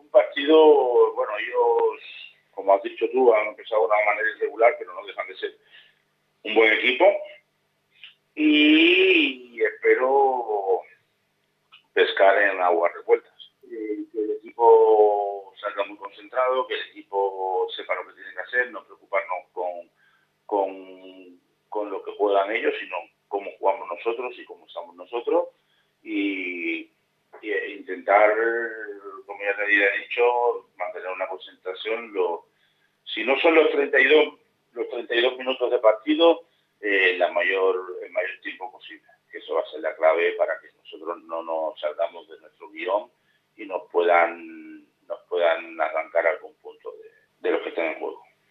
un partido, bueno, ellos, como has dicho tú, han empezado de una manera irregular, pero no dejan de ser un buen equipo. Y espero pescar en aguas revueltas. Que el equipo salga muy concentrado, que el equipo sepa lo que tiene que hacer, no preocuparnos con lo que juegan ellos, sino cómo jugamos nosotros y cómo estamos nosotros. Y intentar, como ya te había dicho, mantener una concentración. Si no son los 32 minutos de partido, el mayor tiempo posible. Que eso va a ser la clave para que nosotros no nos salgamos